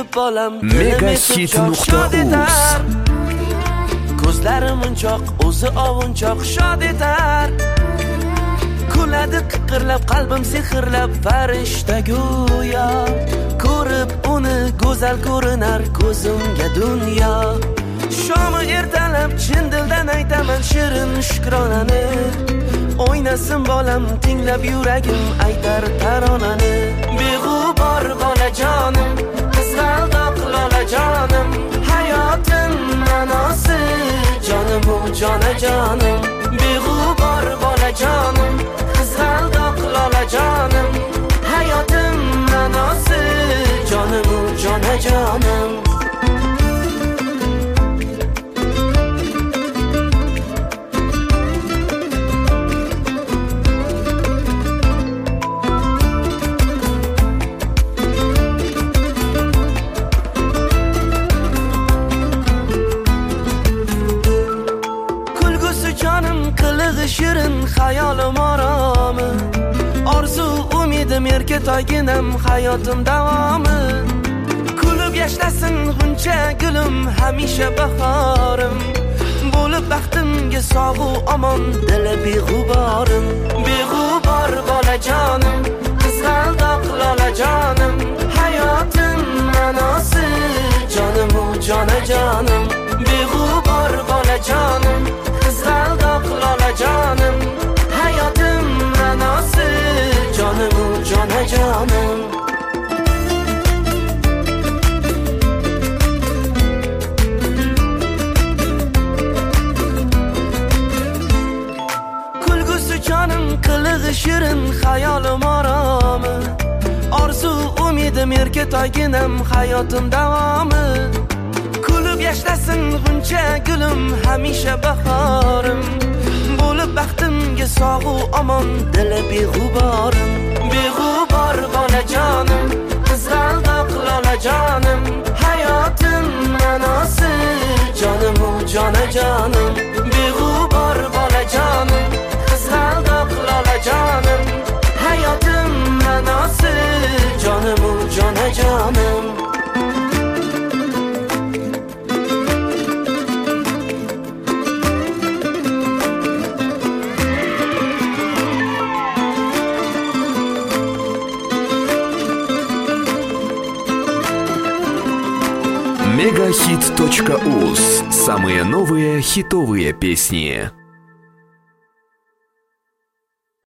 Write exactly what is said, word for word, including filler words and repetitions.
bolam megahit nuqta uz. Ko'zlarim unchoq, o'zi ovunchoq shod etar. Kuladi qiqirlab, qalbim sehrlab, farishta go'yo. Ko'rib uni go'zal ko'rinar ko'zimga dunyo. Shomi ertalab chin dildan aytaman shirin shukronani. O'ynasin bolam, tinglab yuragim aytar taronani. Beg'ubor bolajonim, qizg'aldoq lolajonim, hayotim ma'nosi jonim u jonajonim. Beg'ubor bolajonim, qizg'aldoq lolajonim, hayotim ma'nosi jonim u jonajonim. Shirin hayolim oromi, orzu umidim erka toyginam hayotim davomi. Kulib yashnasin g'uncha gulim hamisha bahorim, bo'lib baxtimga sog'u omon dili beg'uborim. Beg'ubor bolajonim, qizg'aldoq lolajonim, hayotim ma'nosi jonim u jonajonim. Beg'ubor bolajonim, qizg'aldoq lolajonim, hayotim ma'nosi jonim u jonajonim. Kulgusi jonim, qilig'i shirin hayolim oromi, orzu umidim erka toyginam hayotim davomi. Kulib yashnasin g'uncha gulim hamisha bahorim, bo'lib baxtimga sog'u omon dili beg'uborim. Beg'ubor bolajonim, qizg'aldoq lolajonim, hayotim ma'nosi jonim u jonajonim. Beg'ubor bolajonim, qizg'aldoq lolajonim, hayotim ma'nosi jonim u jonajonim. мегахит точка уз. Самые новые хитовые песни.